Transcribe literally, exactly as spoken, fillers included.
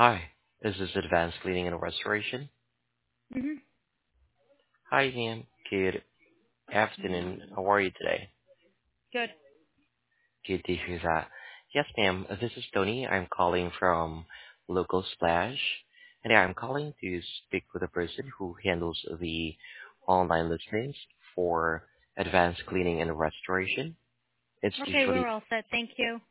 Hi, this is Advanced Cleaning and Restoration. hmm Hi, ma'am. Good afternoon. How are you today? Good. Good to hear that. Yes, ma'am. uh, This is Tony. I'm calling from Local Splash. And yeah, I'm calling to speak with a person who handles the online listings for Advanced Cleaning and Restoration. It's Okay, we're usually, all set. Thank you.